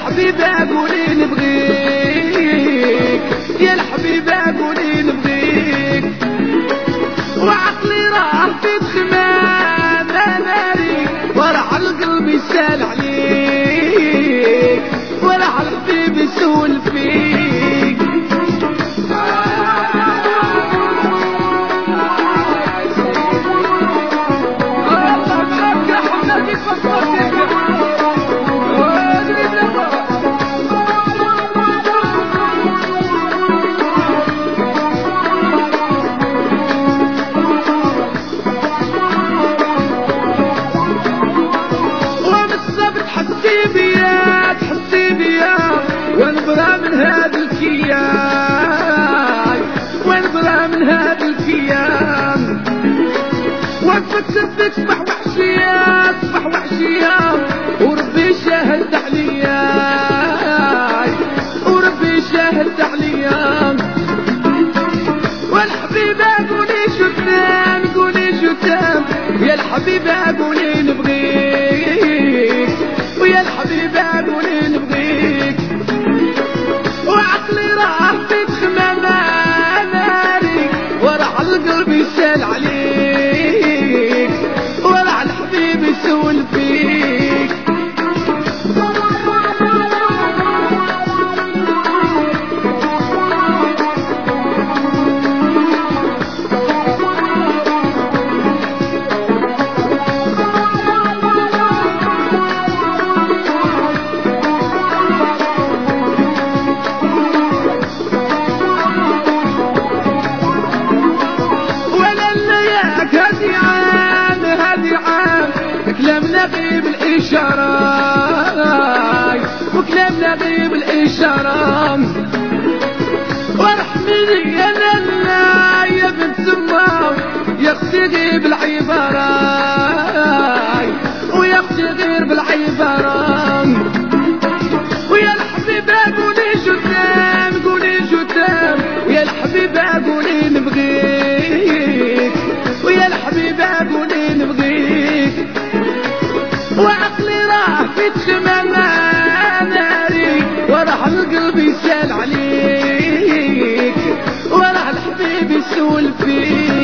الحبيبة قولي نبغيك، يا الحبيبة قولي نبغيك، وعقلي راه في تخمام ناري، وراح القلب يسال عليك، وراح الحبيب يسول فيك. تحسي بيا ونبرى من هذا الكيان، ونبرى من هذا الكيان، وقفك سبك صبح وحشية، صبح وحشية، وربي شاهد عليا، وربي شاهد عليا، والحبيبة قولي شو تنام، قولي شو تنام، يا الحبيبة قولي نبغيك، ويا الحبيبة قولي نبغيك، وعقلي راح في تخمام ناري، وراح القلب يسال عليك، وراح الحبيب يسول فيك. كلامنا غيب الإشارة، وكلامنا غيب الإشارة، وارحميني يا لالا يا بنت الله، يا اختي غيب العبارة، ويا اختي غير بالعبارة، ويا الحبيبة قولي شو تنام، قولي شو تنام، ويا الحبيبة قولي نبغيك، ويا الحبيبة قولي نبغيك، وعقلي راه في تخمام ناري، وراح القلب يسال عليك، وراح الحبيب يسول فيك.